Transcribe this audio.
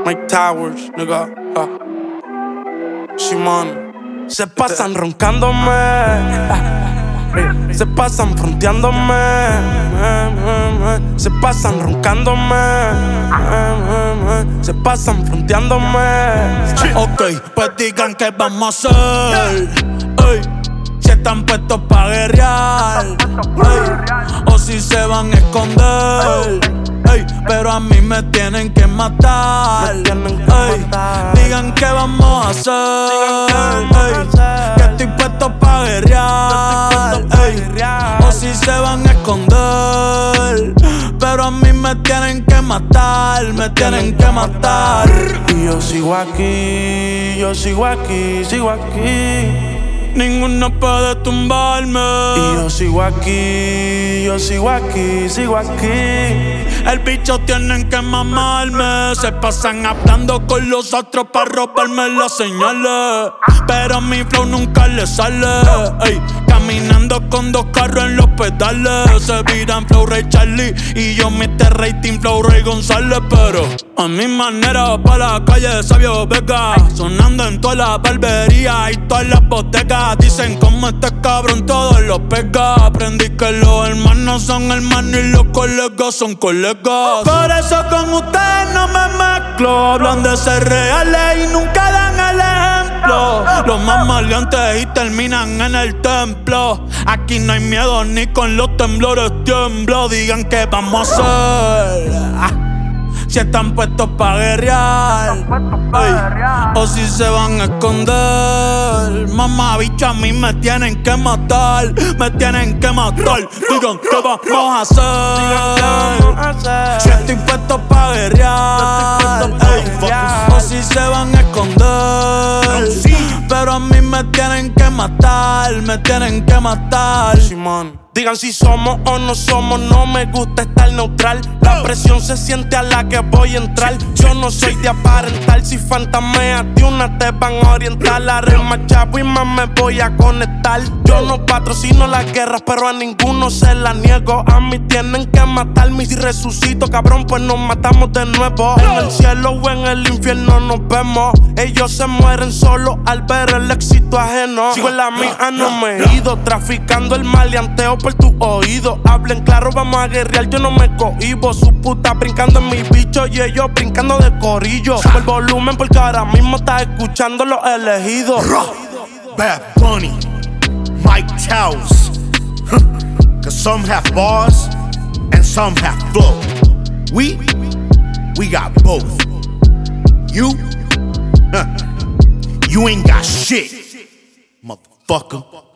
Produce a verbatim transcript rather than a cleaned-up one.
Mike Towers, nigga. Ah. Shimon. Se pasan roncándome. Se pasan fronteándome. Se pasan roncándome. Se pasan fronteándome. Ok, pues digan que vamos a hacer. Ey, si están puestos pa' guerrear. Ey, o si se van a esconder. Ey, pero a mí me tienen que matar. Ey, digan que vamos a hacer. Ey, que estoy puesto pa' guerrear. Ey, o si se van a esconder. Pero a mí me tienen que matar. Me tienen que matar. Y yo sigo aquí, yo sigo aquí, sigo aquí. Ninguno puede tumbarme. Y yo sigo aquí, yo sigo aquí, sigo aquí. El bicho tienen que mamarme. Se pasan hablando con los otros pa' robarme las señales. Pero mi flow nunca le sale. Ey, caminando con dos carros en los pedales. Se viran Flow Ray Charlie y yo mister Rating Flow Ray González. Pero a mi manera pa' la calle de Sabio Vega. Sonando en todas las barberías y todas las bodegas. Dicen como este cabrón todos los pega. Aprendí que los hermanos son hermanos y los colegas son colegas. Por eso con ustedes no me mezclo. Hablan de ser reales y nunca dan el ejemplo. Los más maleantes y terminan en el templo. Aquí no hay miedo ni con los temblores tiemblo. Digan que vamos a hacer. Ah. Si están puestos pa' guerrear, ey, o si se van a esconder. Mamá bicho, a mí me tienen que matar. Me tienen que matar. Digan que vamos a hacer. Si estoy puesto pa' guerrear, ey, o si se van a esconder. Pero a mí me tienen que matar. Me tienen que matar. Simón. Digan si somos o no somos, no me gusta estar neutral. La presión se siente a la que voy a entrar. Yo no soy de aparentar, si fantameas de una te van a orientar. La rima chavo y más me voy a conectar. Yo no patrocino las guerras, pero a ninguno se la niego. A mí tienen que matarme y si resucito, cabrón, pues nos matamos de nuevo. En el cielo o en el infierno nos vemos. Ellos se mueren solo al ver el éxito ajeno. Sigo en la mía, no me he ido, traficando el maleanteo por tu oído. Hablen claro, vamos a guerrear, yo no me cohibo. Su puta brincando en mi bicho y ellos brincando de corillo. Sube el volumen porque ahora mismo estás escuchando los elegidos. Bad Bunny, Mike Towers. Cause some have bars and some have flow. We, we got both. You, you ain't got shit, motherfucker.